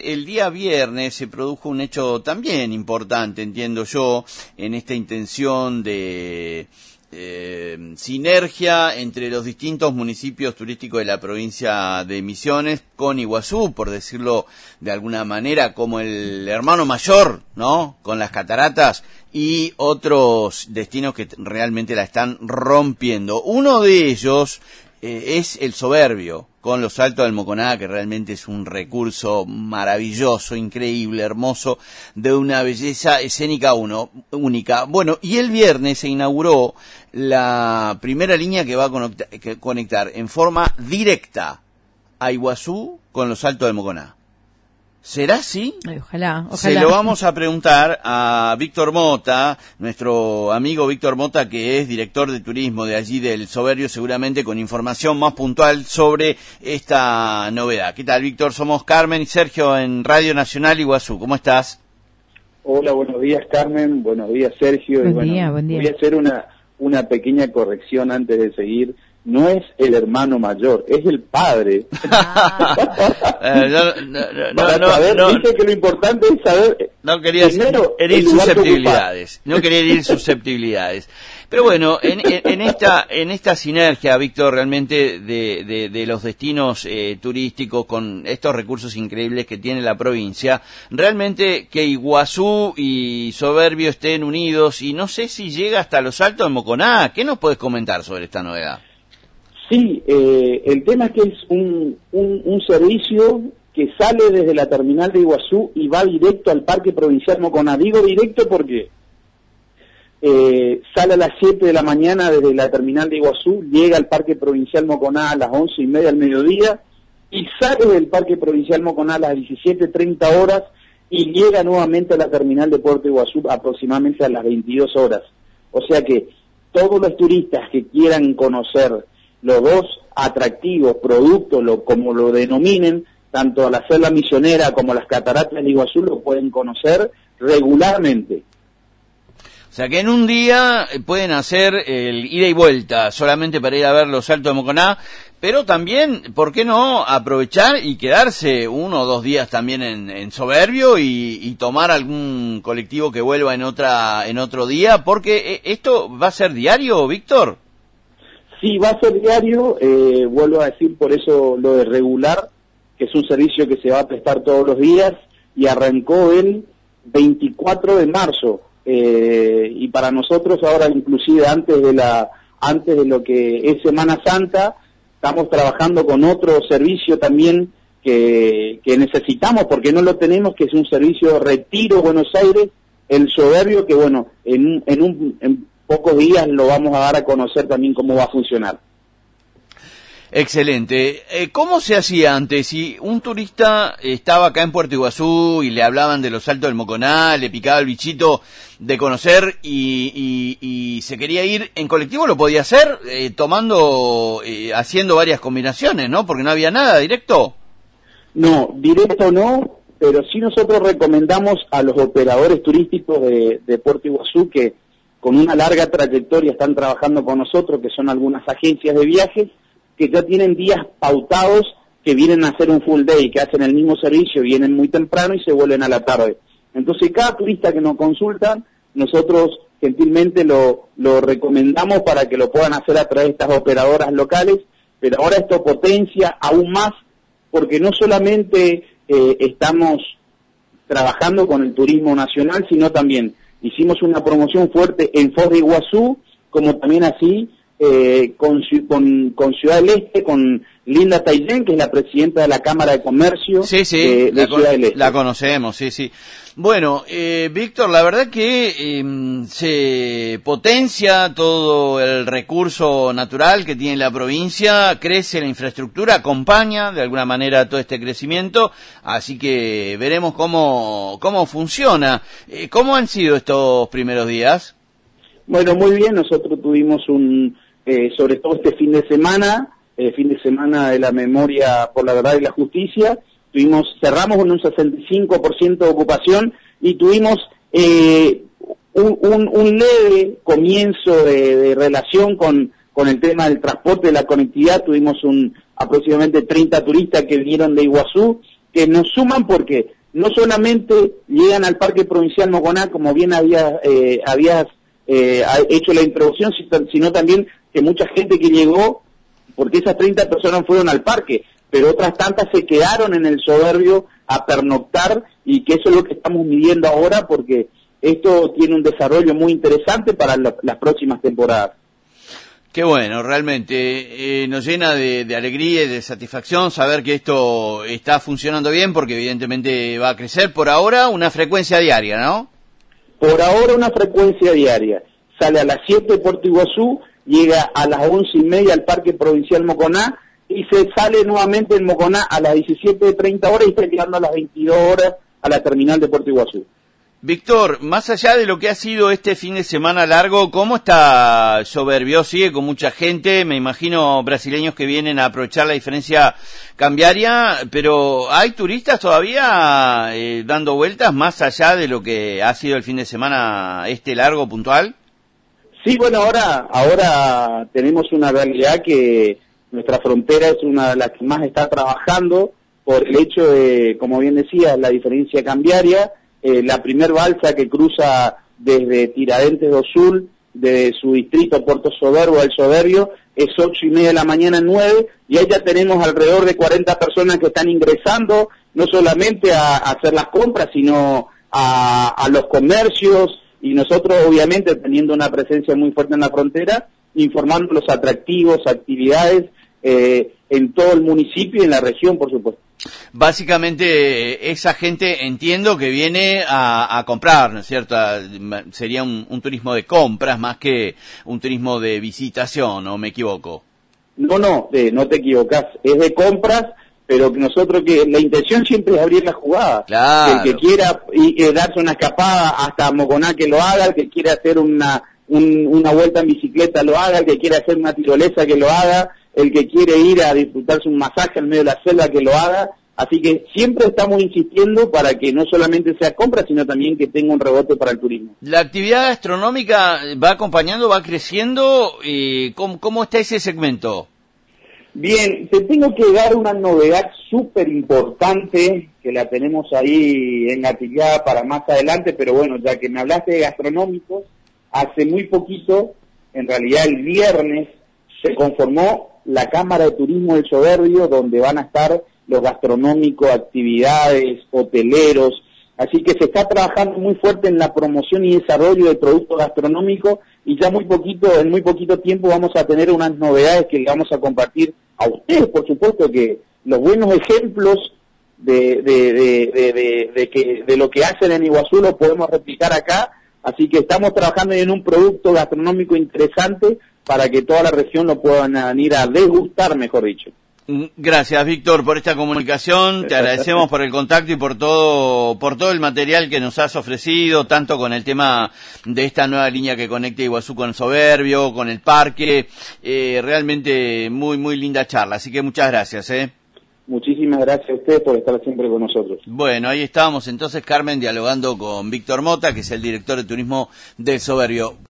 el día viernes se produjo un hecho también importante, entiendo yo, en esta intención de sinergia entre los distintos municipios turísticos de la provincia de Misiones con Iguazú, por decirlo de alguna manera, como el hermano mayor, ¿no?, con las cataratas y otros destinos que realmente la están rompiendo. Uno de ellos es el Soberbio, con los Saltos del Moconá, que realmente es un recurso maravilloso, increíble, hermoso, de una belleza escénica única. Bueno, y el viernes se inauguró la primera línea que va a conectar en forma directa a Iguazú con los Saltos del Moconá. ¿Será así? Ay, ojalá. Se lo vamos a preguntar a Víctor Mota, nuestro amigo Víctor Mota, que es director de turismo de allí del Soberbio, seguramente con información más puntual sobre esta novedad. ¿Qué tal, Víctor? Somos Carmen y Sergio en Radio Nacional Iguazú. ¿Cómo estás? Hola, buenos días, Carmen. Buenos días, Sergio. Buen día. Voy a hacer una pequeña corrección antes de seguir. No es el hermano mayor, es el padre. Dice que lo importante es saber. No quería herir susceptibilidades. No quería herir susceptibilidades. Pero bueno, en esta sinergia, Víctor, realmente de los destinos turísticos con estos recursos increíbles que tiene la provincia, realmente que Iguazú y Soberbio estén unidos, y no sé si llega hasta los Altos de Moconá. ¿Qué nos puedes comentar sobre esta novedad? Sí, el tema es que es un servicio que sale desde la terminal de Iguazú y va directo al Parque Provincial Moconá. Digo directo porque sale a las 7 de la mañana desde la terminal de Iguazú, llega al Parque Provincial Moconá a las 11:30 del mediodía y sale del Parque Provincial Moconá a las 17:30 horas y llega nuevamente a la terminal de Puerto Iguazú aproximadamente a las 22 horas. O sea que todos los turistas que quieran conocer los dos atractivos productos, como lo denominen, tanto a la selva misionera como a las cataratas de Iguazú, lo pueden conocer regularmente. O sea que en un día pueden hacer el ida y vuelta solamente para ir a ver los Saltos de Moconá, pero también, ¿por qué no aprovechar y quedarse 1 o 2 días también en Soberbio y tomar algún colectivo que vuelva en otro día? Porque esto va a ser diario, Víctor. Sí, va a ser diario, vuelvo a decir por eso lo de regular, que es un servicio que se va a prestar todos los días y arrancó el 24 de marzo. Y para nosotros ahora, inclusive antes de lo que es Semana Santa, estamos trabajando con otro servicio también que necesitamos porque no lo tenemos, que es un servicio Retiro Buenos Aires, el Soberbio, que bueno, en pocos días lo vamos a dar a conocer también cómo va a funcionar. Excelente. ¿Cómo se hacía antes? Si un turista estaba acá en Puerto Iguazú y le hablaban de los Saltos del Moconá, le picaba el bichito de conocer y se quería ir en colectivo, lo podía hacer haciendo varias combinaciones, ¿no? Porque no había nada directo. No, directo no, pero sí nosotros recomendamos a los operadores turísticos de Puerto Iguazú que con una larga trayectoria están trabajando con nosotros, que son algunas agencias de viajes, que ya tienen días pautados que vienen a hacer un full day, que hacen el mismo servicio, vienen muy temprano y se vuelven a la tarde. Entonces cada turista que nos consulta, nosotros gentilmente lo recomendamos para que lo puedan hacer a través de estas operadoras locales, pero ahora esto potencia aún más, porque no solamente estamos trabajando con el turismo nacional, sino también hicimos una promoción fuerte en Foz de Iguazú, como también así con Ciudad del Este, con Linda Taillén, que es la presidenta de la Cámara de Comercio de Ciudad del Este. La conocemos, sí. Bueno, Víctor, la verdad que se potencia todo el recurso natural que tiene la provincia, crece la infraestructura, acompaña de alguna manera todo este crecimiento, así que veremos cómo funciona. ¿Cómo han sido estos primeros días? Bueno, muy bien, nosotros tuvimos sobre todo este fin de semana de la memoria por la verdad y la justicia, cerramos con un 65% de ocupación y tuvimos un leve comienzo de relación con el tema del transporte, de la conectividad. Tuvimos aproximadamente 30 turistas que vinieron de Iguazú, que nos suman porque no solamente llegan al Parque Provincial Moconá, como bien habías hecho la introducción, sino también que mucha gente que llegó, porque esas 30 personas fueron al parque, pero otras tantas se quedaron en el Soberbio a pernoctar, y que eso es lo que estamos midiendo ahora, porque esto tiene un desarrollo muy interesante para las próximas temporadas. Qué bueno, realmente nos llena de alegría y de satisfacción saber que esto está funcionando bien, porque evidentemente va a crecer por ahora una frecuencia diaria, ¿no? Por ahora una frecuencia diaria. Sale a las 7 de Puerto Iguazú, llega a las 11:30 al Parque Provincial Moconá, y se sale nuevamente en Moconá a las 17:30 horas y está llegando a las 22 horas a la terminal de Puerto Iguazú. Víctor, más allá de lo que ha sido este fin de semana largo, ¿cómo está Soberbio? ¿Sigue con mucha gente? Me imagino brasileños que vienen a aprovechar la diferencia cambiaria, pero ¿hay turistas todavía dando vueltas más allá de lo que ha sido el fin de semana largo puntual? Sí, bueno, ahora tenemos una realidad que nuestra frontera es una de las que más está trabajando por el hecho de, como bien decía, la diferencia cambiaria. La primer balsa que cruza desde Tiradentes do Sul, de su distrito Puerto Soberbo al Soberbio, es 8:30 de la mañana, 9, y ahí ya tenemos alrededor de 40 personas que están ingresando, no solamente a hacer las compras, sino a los comercios, y nosotros obviamente teniendo una presencia muy fuerte en la frontera, informando los atractivos, actividades en todo el municipio y en la región, por supuesto. Básicamente esa gente entiendo que viene a comprar, ¿no es cierto? Sería un turismo de compras más que un turismo de visitación, ¿no me equivoco? No, no te equivocás, es de compras, pero que nosotros la intención siempre es abrir la jugada. Claro. El que quiera darse una escapada hasta Moconá que lo haga, el que quiera hacer una vuelta en bicicleta lo haga, el que quiera hacer una tirolesa que lo haga, el que quiere ir a disfrutarse un masaje en medio de la selva que lo haga. Así que siempre estamos insistiendo para que no solamente sea compra, sino también que tenga un rebote para el turismo. ¿La actividad gastronómica va acompañando, va creciendo? ¿Cómo está ese segmento? Bien, te tengo que dar una novedad súper importante, que la tenemos ahí engatillada para más adelante, pero bueno, ya que me hablaste de gastronómicos, hace muy poquito, en realidad el viernes, se conformó la Cámara de Turismo del Soberbio, donde van a estar los gastronómicos, actividades, hoteleros, así que se está trabajando muy fuerte en la promoción y desarrollo del producto gastronómico, y ya en muy poquito tiempo vamos a tener unas novedades que le vamos a compartir a ustedes, por supuesto, que los buenos ejemplos de lo que hacen en Iguazú lo podemos replicar acá, así que estamos trabajando en un producto gastronómico interesante para que toda la región lo puedan ir a degustar, mejor dicho. Gracias, Víctor, por esta comunicación. Te agradecemos por el contacto y por todo el material que nos has ofrecido, tanto con el tema de esta nueva línea que conecta Iguazú con el Soberbio, con el parque. Realmente muy, muy linda charla, así que muchas gracias. Muchísimas gracias a ustedes por estar siempre con nosotros. Bueno, ahí estábamos entonces, Carmen, dialogando con Víctor Mota, que es el director de turismo del Soberbio.